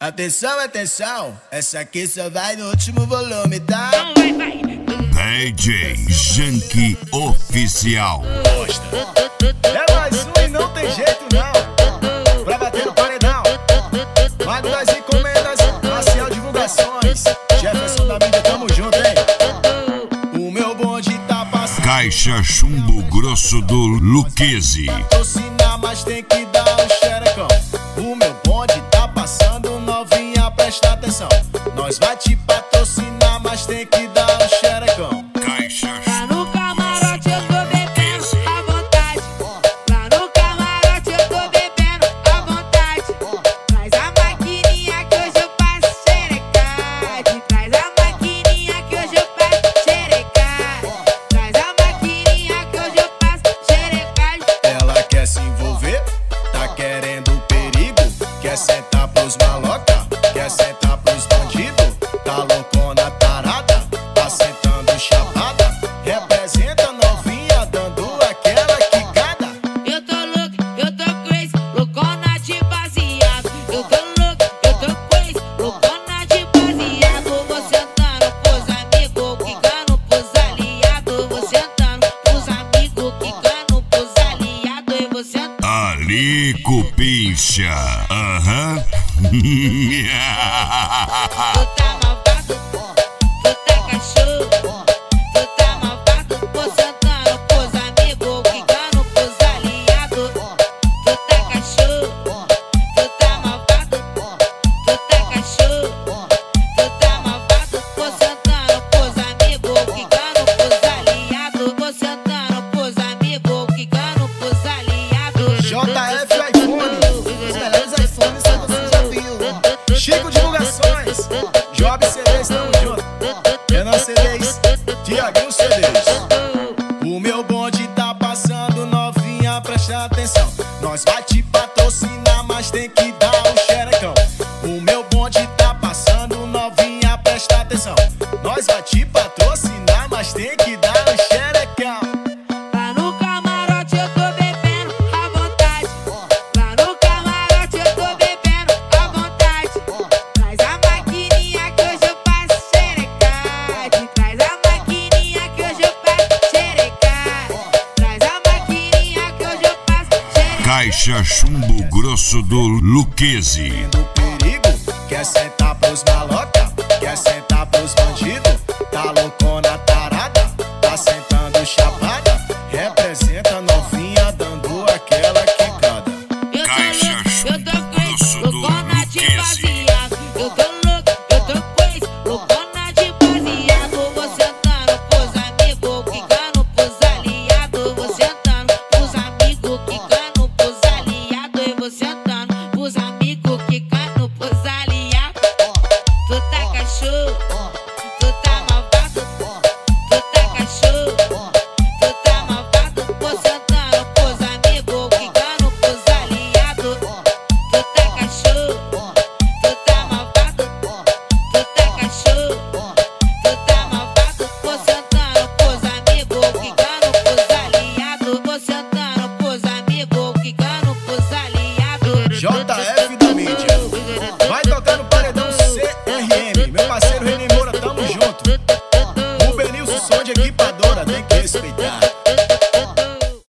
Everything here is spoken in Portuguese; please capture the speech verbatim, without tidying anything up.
Atenção, atenção, essa aqui só vai no último volume, tá? Vai, vai. D J Janky Oficial. É mais um e não tem jeito não. Pra bater no paredão. Mago das encomendas, Marcial Divulgações. Jefferson da mídia, tamo junto, hein? O meu bonde tá passando. Caixa Chumbo Grosso do Luquezzi. Patrocinar, mas tem que dar um xerecão. O meu bonde tá passando, novinha, presta atenção. Nós vai te patrocinar, mas tem que dar um xerecão. Caixa Lá no camarote eu tô bebendo à vontade. Lá no camarote eu tô bebendo à vontade. Traz a maquininha que hoje eu passo xerecade. Traz a maquininha que hoje eu passo xerecade. Traz a maquininha que hoje eu passo xerecade. Ela quer se envolver, tá querendo perigo. Quer sentar pros maloca, quer sentar pros bandidos. Tá loucona, tarada, tá sentando chapada. Representa novinha, dando aquela quicada. Eu tô louca, eu tô crazy, loucona de baseado. Eu tô louca, eu tô crazy, loucona de baseado. Vou sentando pros amigos, quicando pros aliados. Vou sentando pros amigos, quicando pros aliados. E vou sentando. Ali Cupincha. Aham. Tu tá malvado, tu tá cachorro. Tu tá malvado, vou sentando pros amigos, quicando pros aliados. Tu tá cachorro, tu tá malvado, tu tá cachorro. Tu tá malvado, vou sentando pros amigos, quicando pros aliados. Vou sentando pros amigos, quicando pros aliados. J F iPhone, os melhores iPhones só você já viu. Chico Divulgações, Job C Ds, tamo junto. Renan C Ds, Tiaguinho C Ds. O meu bonde tá passando, novinha, presta atenção. Nós vai te patrocinar, mas tem que dar um xerecão. O meu bonde tá passando, novinha, presta atenção. Nós vai te patrocinar, mas tem que dar um xerecão. Lá no camarote eu tô bebendo à vontade. Lá no camarote eu tô bebendo à vontade. Traz a maquininha que hoje eu passo xerecade. Traz a maquininha que hoje eu passo xerecade. Traz a maquininha que hoje eu passo xerecade. Caixa Chumbo Grosso do Luquezzi. Do perigo, quer sentar pros maloca.